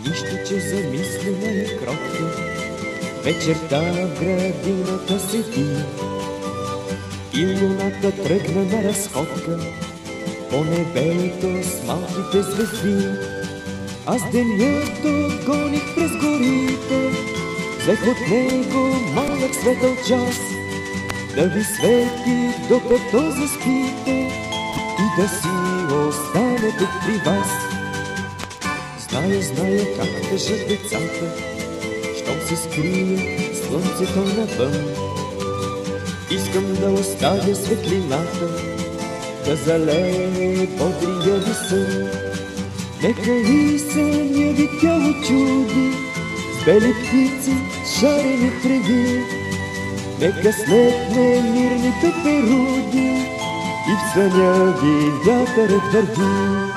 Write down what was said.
нищо, че замислена и кротка, вечерта в градината седи и луната тръгна на разходка по небето с малките звезди. Аз денят отгоних през горите, взех от него малък светъл час, да ви свети докато заспите и да си остане тук при вас. Зная как тъжат децата, щом се скрие слънцето навън. Искам да оставя светлината, да залее бодрия ви сън. Нека и съня ви тяло чуди, с бели птици, шарени треви. Нека слепне мирните перуди и в съня ви вятърът върви.